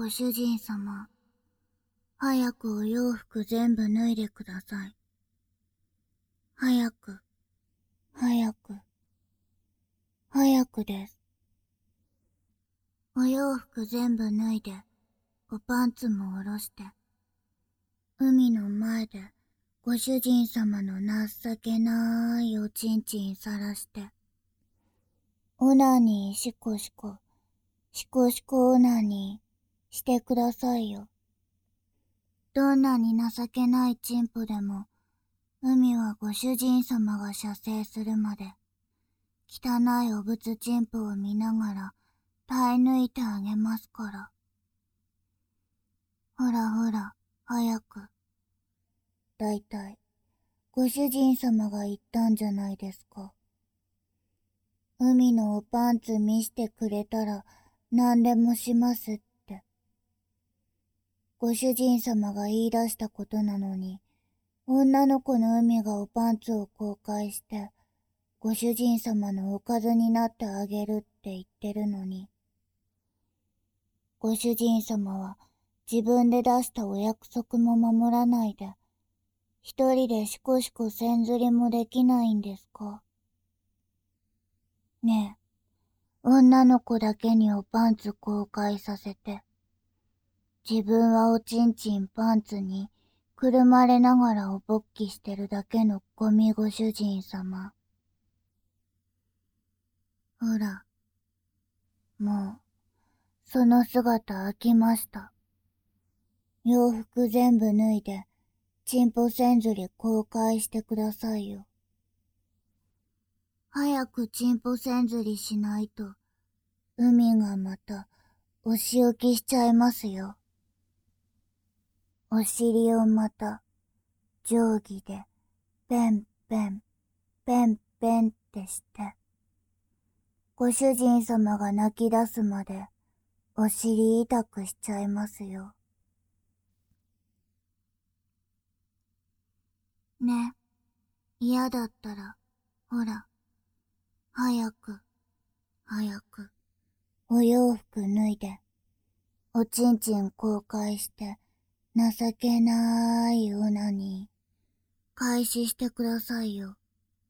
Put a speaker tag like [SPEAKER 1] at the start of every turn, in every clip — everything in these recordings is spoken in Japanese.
[SPEAKER 1] ご主人様、早くお洋服全部脱いでください。早く、早く、早くです。お洋服全部脱いで、おパンツも下ろして、海の前でご主人様の情けないおちんちんさらして、オナニーシコシコ、シコシコオナニーしてくださいよ。どんなに情けないチンポでも、海はご主人様が射精するまで、汚いお仏チンポを見ながら耐え抜いてあげますから。ほらほら、早く。だいたい、ご主人様が言ったんじゃないですか。海のおパンツ見してくれたら何でもしますって。ご主人様が言い出したことなのに、女の子の海がおパンツを公開して、ご主人様のおかずになってあげるって言ってるのに、ご主人様は自分で出したお約束も守らないで、一人でシコシコ線ずりもできないんですか。ねえ、女の子だけにおパンツ公開させて、自分はおちんちんパンツにくるまれながらおぼっきしてるだけのゴミご主人様。ほら、もう、その姿飽きました。洋服全部脱いで、チンポ線ずり公開してくださいよ。早くチンポ線ずりしないと、海がまた、お仕置きしちゃいますよ。お尻をまた、定規で、ペンペン、ペンペンってして、ご主人様が泣き出すまで、お尻痛くしちゃいますよ。ね、嫌だったら、ほら、早く、早く、お洋服脱いで、おちんちん公開して、情けないオナニー、開始してくださいよ。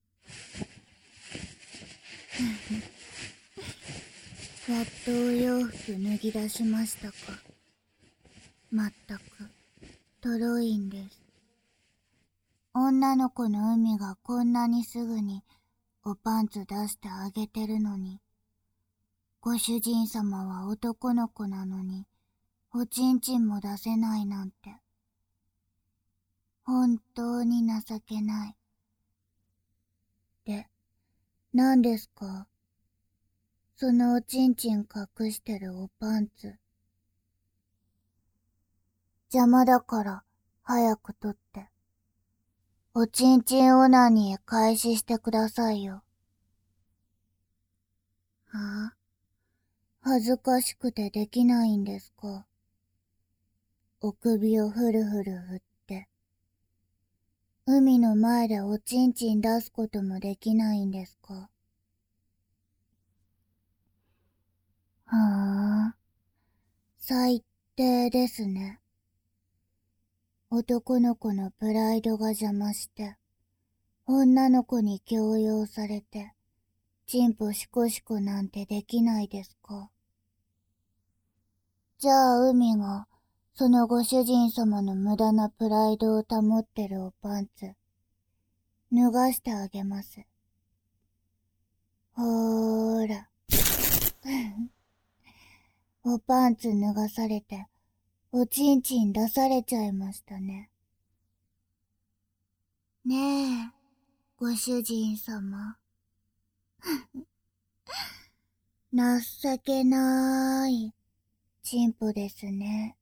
[SPEAKER 1] やっとお洋服脱ぎ出しましたか。まったく、とろいんです。女の子の海がこんなにすぐにおパンツ出してあげてるのに、ご主人様は男の子なのに、おちんちんも出せないなんて、本当に情けない。で、何ですか？そのおちんちん隠してるおパンツ。邪魔だから早く取って。おちんちんオナニー開始してくださいよ。はあ？恥ずかしくてできないんですか？お首をふるふる振って。海の前でおちんちん出すこともできないんですか？はあ、最低ですね。男の子のプライドが邪魔して、女の子に強要されて、チンポシコシコなんてできないですか？じゃあ海が、そのご主人様の無駄なプライドを保ってるおパンツ、脱がしてあげます。ほーら。おパンツ脱がされて、おちんちん出されちゃいましたね。ねえ、ご主人様。情けなーい、チンポですね。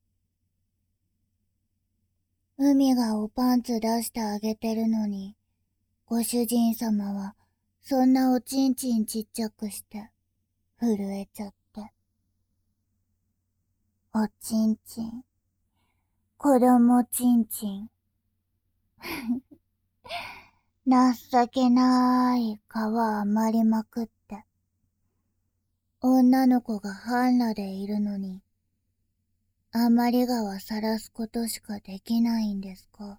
[SPEAKER 1] 海がおパンツ出してあげてるのに、ご主人様は、そんなおちんちんちっちゃくして、震えちゃって。おちんちん、子供ちんちん。情けなーい皮余りまくって。女の子が半裸でいるのに、 あまりがは晒すことしかできないんですか？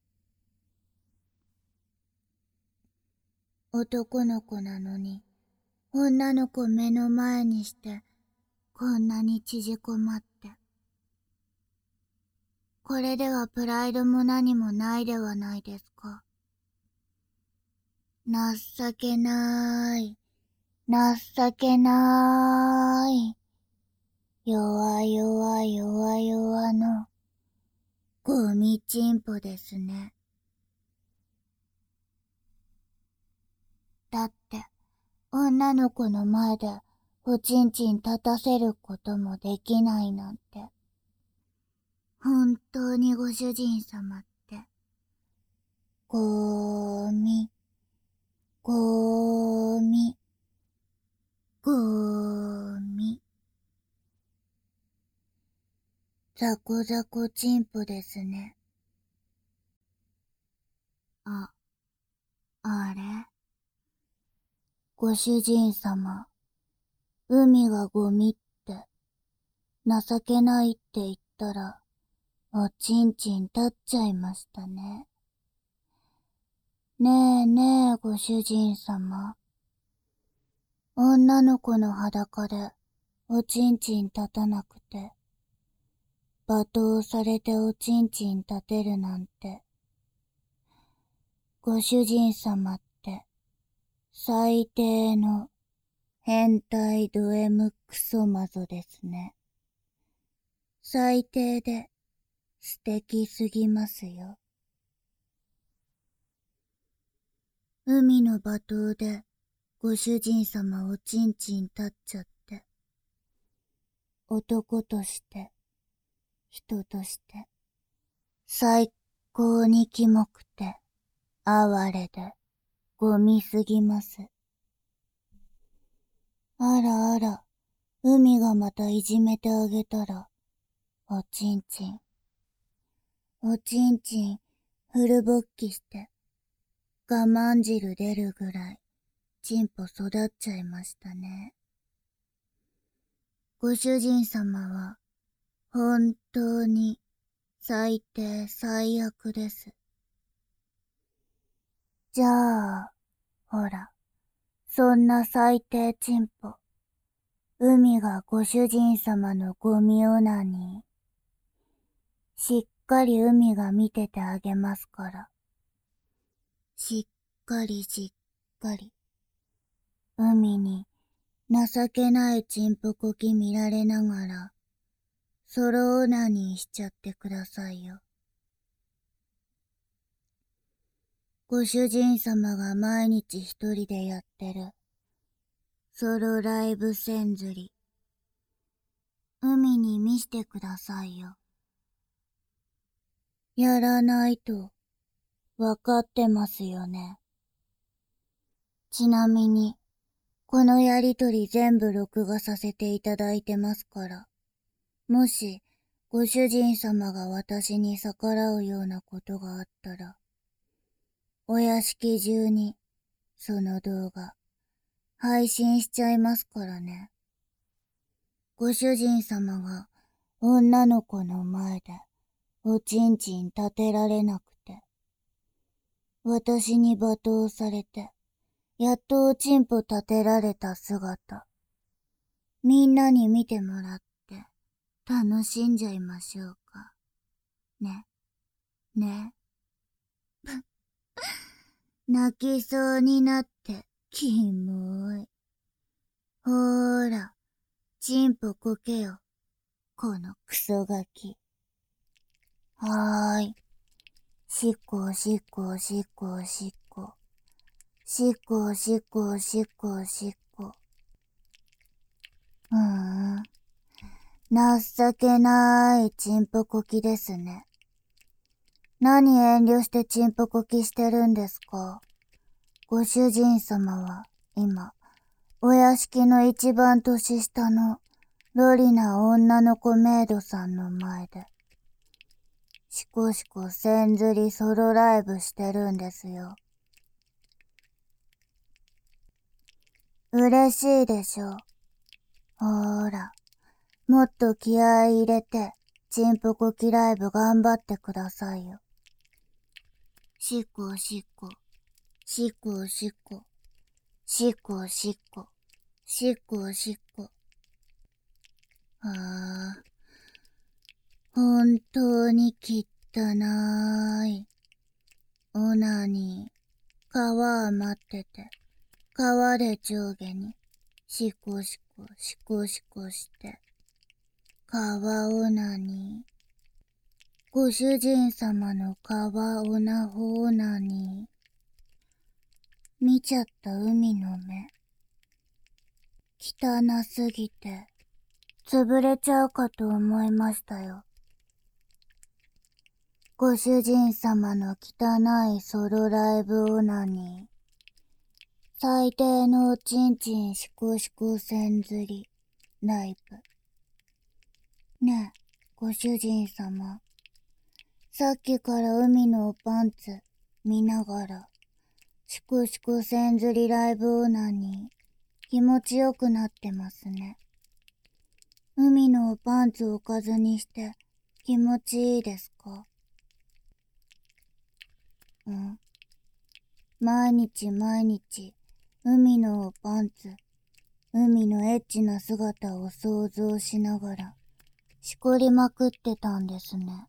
[SPEAKER 1] 男の子なのに、女の子目の前にして、こんなに縮こまって。これではプライドも何もないではないですか。情けない、情けない。弱々弱々の、ゴミチンポですね。だって、女の子の前でおちんちん立たせることもできないなんて。本当にご主人様って、ゴミ、ゴミ、ゴミ。ザコザコチンポですね。あれ？ご主人様、海がゴミって情けないって言ったら、おちんちん立っちゃいましたね。ねえねえご主人様。女の子の裸でおちんちん立たなくて、罵倒されておちんちん立てるなんて、ご主人様って最低の変態ド M クソマゾですね。最低で素敵すぎますよ。海の罵倒でご主人様おちんちん立っちゃって、男として、人として、最高にキモくて、哀れで、ゴミすぎます。あらあら、海がまたいじめてあげたら、おちんちん、おちんちん、フル勃起して、我慢汁出るぐらい、ちんぽ育っちゃいましたね。ご主人様は、本当に、最低最悪です。じゃあ、ほら、そんな最低チンポ、海がご主人様のゴミオナニー、しっかり海が見ててあげますから。しっかりしっかり。海に情けないチンポコキ見られながら、ソロオナニーしちゃってくださいよ。ご主人様が毎日一人でやってるソロライブせんずり、海に見してくださいよ。やらないとわかってますよね。ちなみに、このやりとり全部録画させていただいてますから、もしご主人様が私に逆らうようなことがあったら、お屋敷中にその動画配信しちゃいますからね。ご主人様が女の子の前でおちんちん立てられなくて、私に罵倒されて、やっとおちんぽ立てられた姿、みんなに見てもらって楽しんじゃいましょうか。ね、ね。泣きそうになってキモい。ほーら、ちんぽこけよ、このクソガキ。はーい。しっこしっこしっこしっこ。しっこしっこしっこしっこ。情けないチンポコキですね。何遠慮してチンポコキしてるんですか？ご主人様は今、お屋敷の一番年下のロリな女の子メイドさんの前で、しこしこせんずりソロライブしてるんですよ。嬉しいでしょ。ほーら、もっと気合い入れて、 チンポコキライブ頑張ってくださいよ。しっこしっこ、しっこしっこ、しっこしっこ、しっこしっこ。ああ、本当に汚い。オナニー、川余ってて、川で上下に、しこしこしこしこして、川オナニー。ご主人様の川オナホオナニー。見ちゃった海の目。汚すぎて、潰れちゃうかと思いましたよ。ご主人様の汚いソロライブオナニー。最低のおちんちんしこしこせんずり、ライブ。ねえ、ご主人様。さっきから海のおパンツ見ながら、しこしこせんずりライブオナニー、気持ちよくなってますね。海のおパンツをおかずにして気持ちいいですか？うん。毎日毎日、海のおパンツ、海のエッチな姿を想像しながら、しこりまくってたんですね。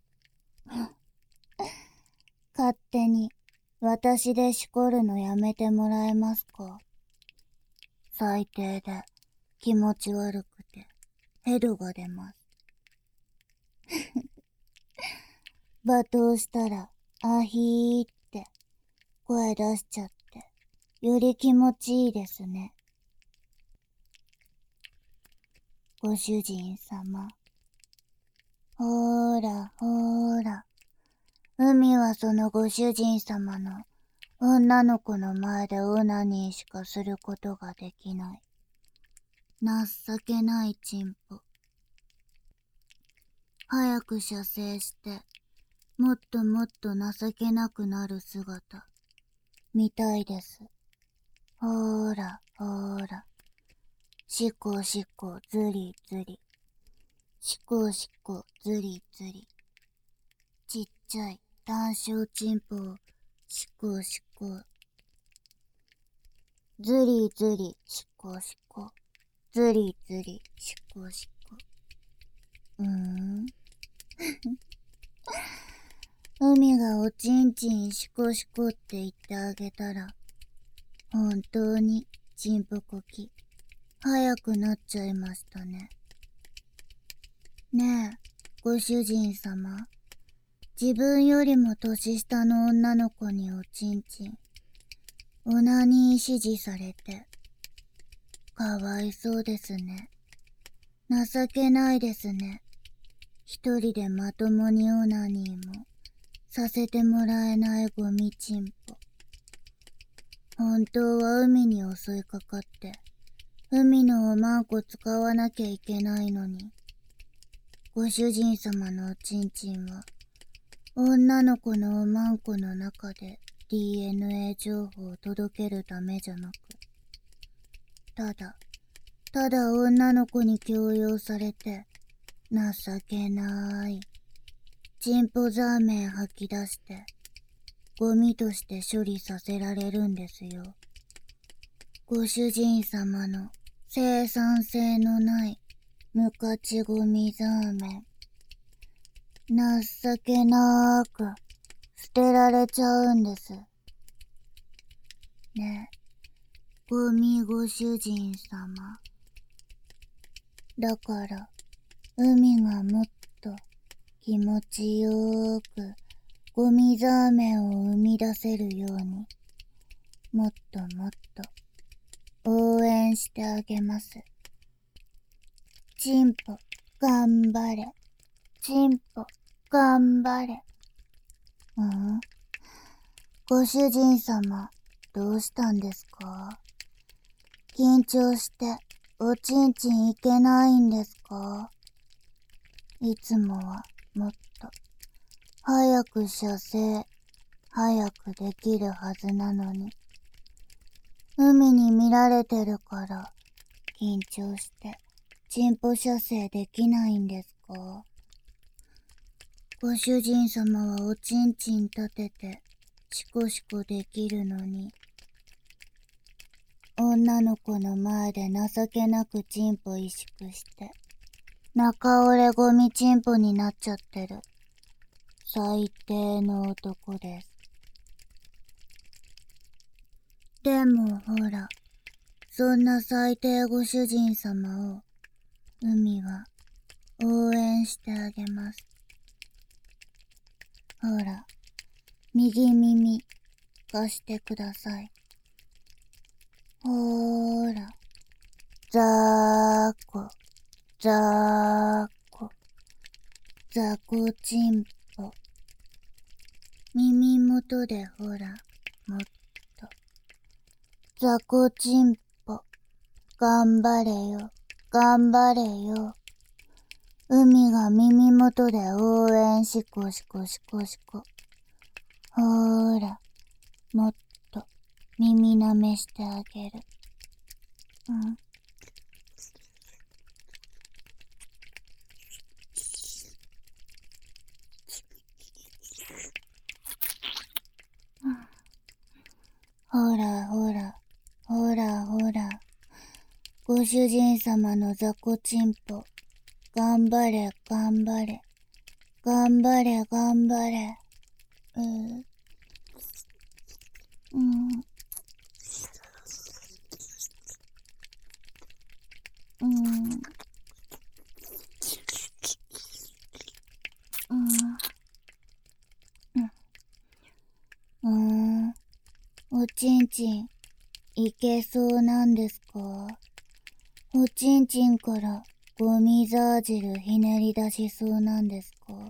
[SPEAKER 1] 勝手に、私でしこるのやめてもらえますか？最低で、気持ち悪くて、ヘドが出ます。罵倒したら、アヒーって声出しちゃって、より気持ちいいですね。ご主人様。ほーら、ほーら。海はそのご主人様の女の子の前でオナニーしかすることができない。情けないチンポ。早く射精して、もっともっと情けなくなる姿、見たいです。ほーら、ほーら。しこしこずりずり。しこしこずりずり。ちっちゃい単小チンポをしこしこ。ずりずりしこしこ。ずりずりしこしこ。海がおちんちんしこしこって言ってあげたら、本当にチンポコキ、早くなっちゃいましたね。ねえ、ご主人様。自分よりも年下の女の子におちんちん、オナニー指示されて、かわいそうですね。情けないですね。一人でまともにオナニーもさせてもらえないゴミチンポ。本当は海に襲いかかって、海のおまんこ使わなきゃいけないのに、ご主人様のおちんちんは、女の子のおまんこの中で DNA 情報を届けるためじゃなく、ただ女の子に強要されて、情けない。チンポザーメン吐き出して、ゴミとして処理させられるんですよ。ご主人様の生産性のない無価値ゴミザーメン。情けなーく捨てられちゃうんです。ねえ、ゴミご主人様。だから、海がもっと気持ちよーくゴミザーメンを生み出せるように、もっともっと応援してあげます。チンポ、頑張れ。チンポ、頑張れ。ご主人様、どうしたんですか？緊張しておちんちんいけないんですか？いつもはもっと早く射精、早くできるはずなのに、海に見られてるから緊張してチンポ射精できないんですか？ ご主人様はおちんちん立ててシコシコできるのに、女の子の前で情けなくチンポ萎縮して中折れゴミチンポになっちゃってる最低の男です。でもほら、そんな最低ご主人様を海は応援してあげます。ほら、右耳貸してください。ほーら、ざーこ、ざーこ、ざこちんぽ。耳元でほら、もっと。ざこちんぽ、頑張れよ、頑張れよ。海が耳元で応援しこしこしこしこ。ほーら、もっと耳舐めしてあげる。うん。ほらほら、ほらほら。ご主人様の雑魚ちんぽ。頑張れ、頑張れ。頑張れ、頑張れ。うん。うん。うん。うん。おちんちん、いけそうなんですか？おちんちんからゴミザー汁ひねり出しそうなんですか？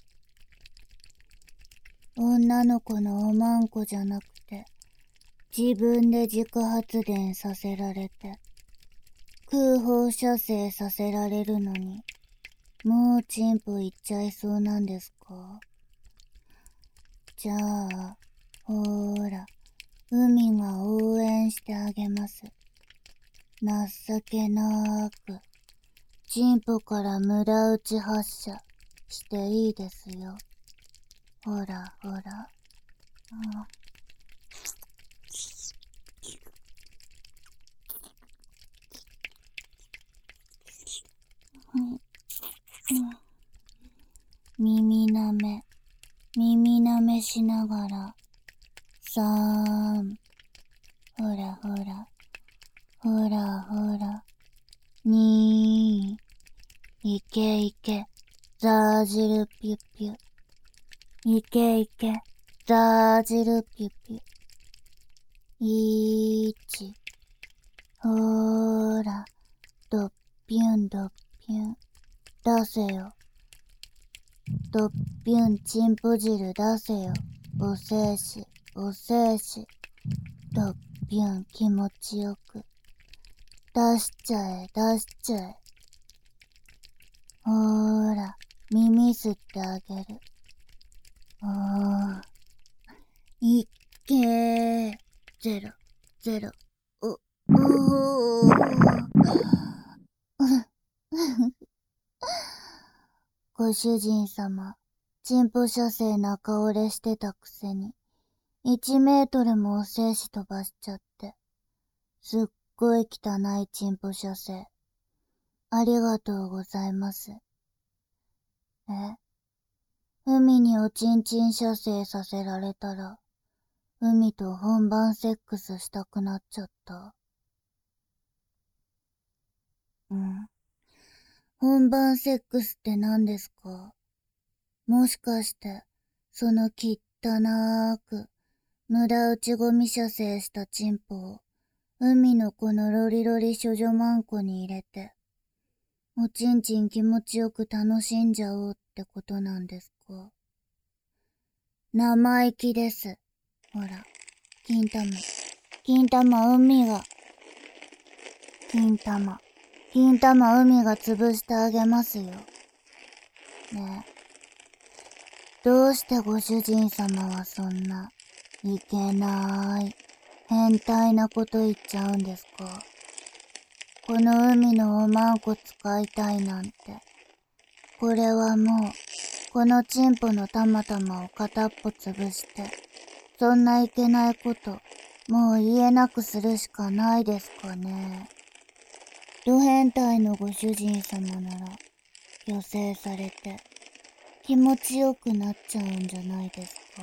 [SPEAKER 1] 女の子のおまんこじゃなくて、自分で自家発電させられて、空放射精させられるのに、もうチンポいっちゃいそうなんですか？じゃあ、ほーら、海が応援してあげます。情けなーく、チンポから無駄打ち発射していいですよ。ほらほら。耳なめ、耳なめしながら、さーん。ほらほら、ほらほら、にー。いけいけ、ザージルピュピュ。いけいけ、ザージルピュピュ。ほーら、ドッピュンドッピュン。出せよ。ドッピュンチンポ汁出せよ。おせえし、おせえし。ドッピュン気持ちよく。出しちゃえ、出しちゃえ。ほーら、耳吸ってあげる。いっけー。ゼロ、ゼロ。ご主人様、チンポ射精中折れしてたくせに、1メートルもお精子飛ばしちゃって、すっごい汚いチンポ射精。ありがとうございます。海におちんちん射精させられたら、海と本番セックスしたくなっちゃった。本番セックスって何ですか？もしかして、その汚く、無駄打ちゴミ射精したチンポを、海のこのロリロリ処女マンコに入れて、おちんちん気持ちよく楽しんじゃおうってことなんですか？生意気です。ほら、金玉、金玉海が、金玉、金玉海が潰してあげますよ。ねえ。どうしてご主人様はそんな、いけない、変態なこと言っちゃうんですか？この海のおまんこ使いたいなんて。これはもう、 このチンポのたまたまを片っぽ潰して、そんないけないこと、もう言えなくするしかないですかね。ド変態のご主人様なら、虚勢されて、気持ちよくなっちゃうんじゃないですか。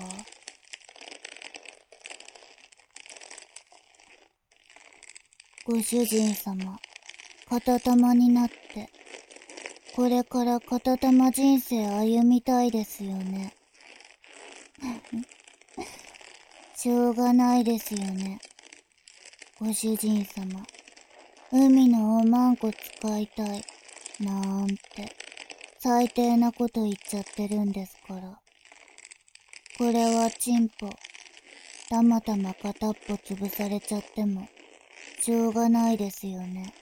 [SPEAKER 1] ご主人様、片玉になって、これから片玉人生歩みたいですよね。しょうがないですよね。ご主人様、海のおまんこ使いたい、なんて、最低なこと言っちゃってるんですから。これはチンポ、たまたま片っぽ潰されちゃっても、しょうがないですよね。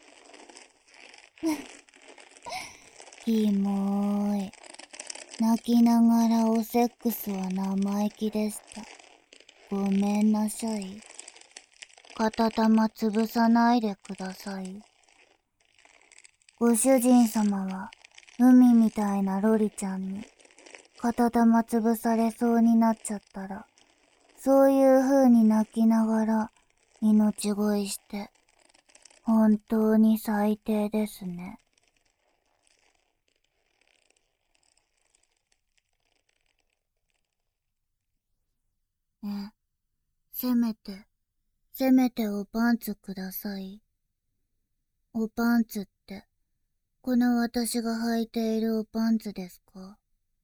[SPEAKER 1] キモーい。泣きながらおセックスは生意気でした。ごめんなさい。片玉潰さないでください。ご主人様は、海みたいなロリちゃんに、片玉潰されそうになっちゃったら、そういう風に泣きながら、命乞いして、本当に最低ですね。ね、せめておパンツください。おパンツって、この私が履いているおパンツですか？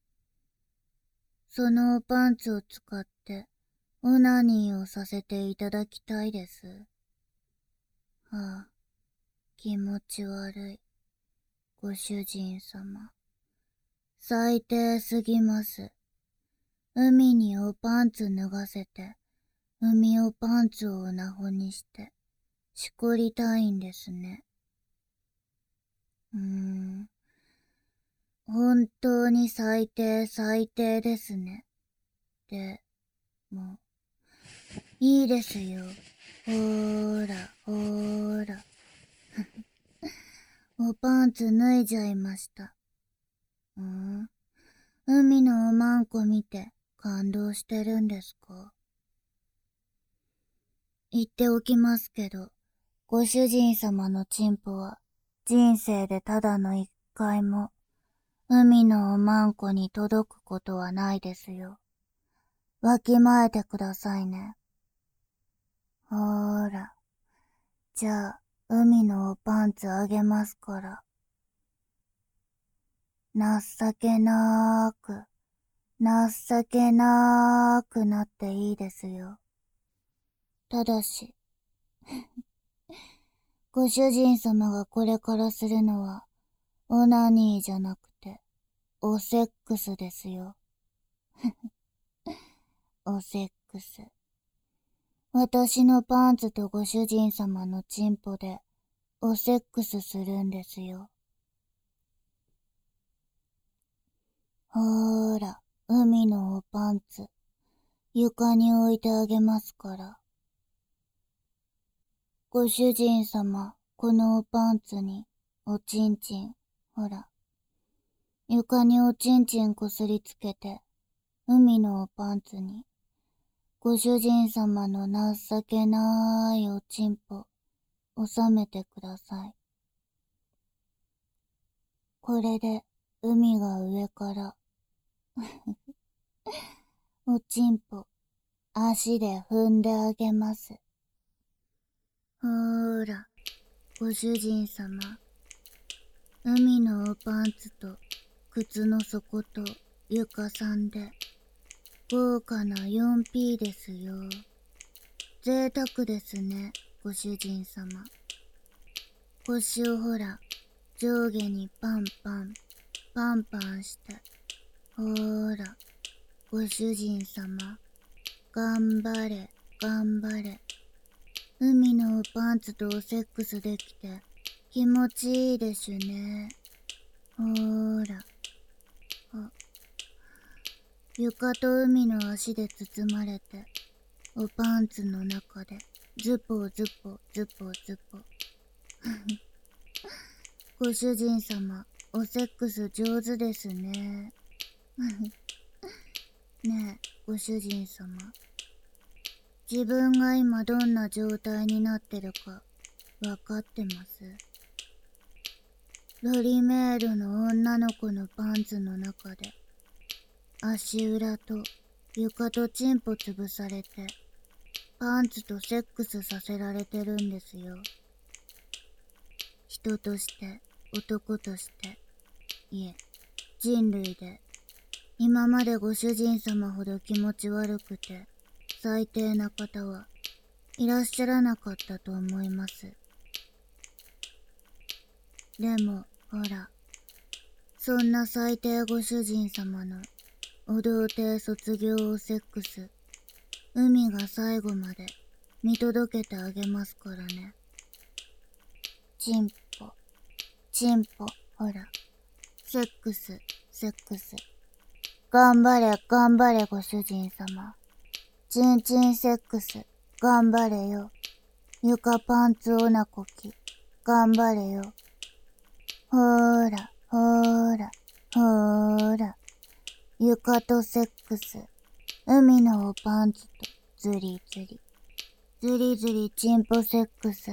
[SPEAKER 1] そのおパンツを使って、オナニーをさせていただきたいです。はあ、気持ち悪い。ご主人様。最低すぎます。海におパンツ脱がせて、海おパンツをオナホにして、しこりたいんですね。本当に最低ですね。でも、いいですよ。ほーら、ほーら。おパンツ脱いじゃいました。海のおまんこ見て感動してるんですか？言っておきますけど、ご主人様のチンポは人生でただの一回も海のおまんこに届くことはないですよ。わきまえてくださいね。ほーら。じゃあ、海のおパンツあげますから。情けなーく、情けなーくなっていいですよ。ただし、ご主人様がこれからするのは、オナニーじゃなくて、おセックスですよ。おセックス。私のパンツとご主人様のチンポで、おセックスするんですよ。ほーら、海のおパンツ、床に置いてあげますから。ご主人様、このおパンツに、おちんちん、ほら。床におちんちんこすりつけて、海のおパンツに、ご主人様の情けなーいおちんぽ、収めてください。これで、海が上から、おちんぽ、足で踏んであげます。ほーら、ご主人様。海のおパンツと、靴の底と、床さんで、豪華な 4P ですよ。贅沢ですね、ご主人様。腰をほら、上下にパンパン、パンパンして。ほーら、ご主人様。頑張れ、頑張れ。海のパンツとおセックスできて気持ちいいですね。ほーら。床と海の足で包まれて、おパンツの中でズポズポズポズポ。ご主人様、おセックス上手ですね。 ねえ、ご主人様。自分が今どんな状態になってるか、わかってます？ロリメイドの女の子のパンツの中で、足裏と床とチンポ潰されて、パンツとセックスさせられてるんですよ。人として、男として、いえ、人類で、今までご主人様ほど気持ち悪くて、最低な方はいらっしゃらなかったと思います。でも、ほら、そんな最低ご主人様のお童貞卒業をセックス、海が最後まで見届けてあげますからね。チンポ、チンポ、ほら、セックス、セックス。頑張れ、頑張れご主人様。チンチンセックス、頑張れよ。床パンツオナコキ、頑張れよ。ほーら、ほーら、ほーら。床とセックス、海のおパンツとズリズリ。ズリズリチンポセックス。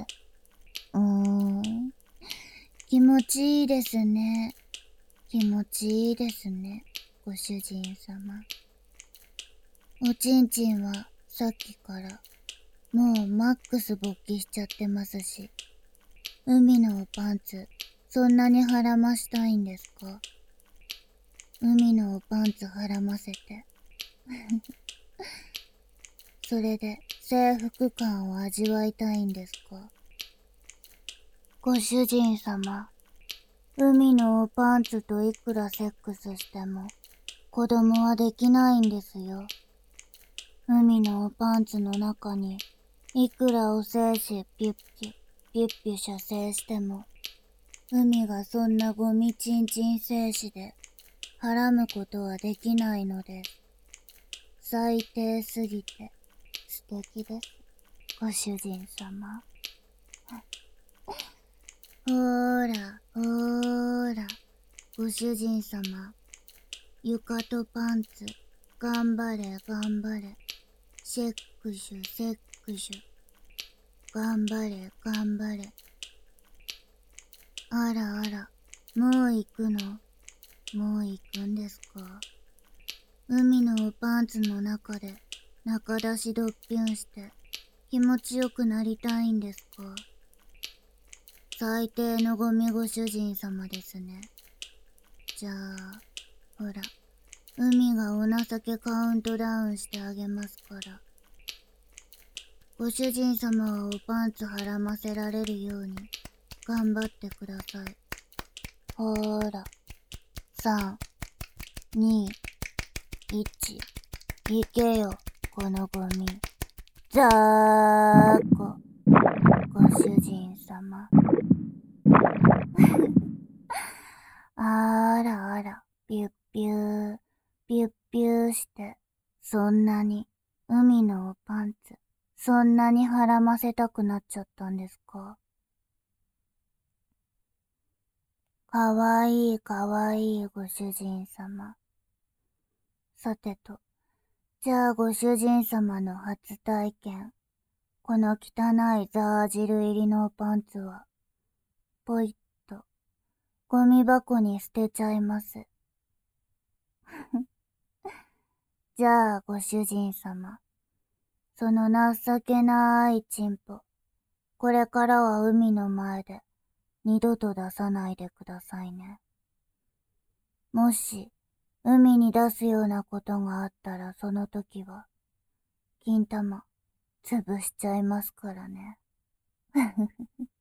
[SPEAKER 1] 気持ちいいですね。気持ちいいですね、ご主人様。おちんちんはさっきからもうマックス勃起しちゃってますし、海のおパンツそんなに絡ましたいんですか？海のおパンツ絡ませてそれで征服感を味わいたいんですか？ご主人様、海のおパンツといくらセックスしても子供はできないんですよ。海のおパンツの中にいくらお精子ピュッピュピュッピュ射精しても海がそんなゴミチンチン精子ではらむことはできないのです。最低すぎて素敵です、ご主人様。ほーら、ほーら、ご主人様。床とパンツ、頑張れ、頑張れ。セックシュ、セックシュ。頑張れ、頑張れ。あらあら、もう行くの？もう行くんですか？海のパンツの中で中出しドッピュンして気持ちよくなりたいんですか？最低のゴミご主人様ですね。じゃあ、ほら、海がお情けカウントダウンしてあげますから。ご主人様はおパンツ絡ませられるように頑張ってください。ほーら、3、2、1、行けよ、このゴミ。ざーこ、ご主人様。あらあら、ピュッピュー、ピュッピューして、そんなに、海のおパンツ、そんなに絡ませたくなっちゃったんですか？かわいいかわいいご主人様。さてと、じゃあご主人様の初体験、この汚いザージル入りのパンツは、ぽいっと、ゴミ箱に捨てちゃいます。じゃあご主人様、その情けないチンポ、これからは海の前で二度と出さないでくださいね。もし、海に出すようなことがあったらその時は、金玉、潰しちゃいますからね。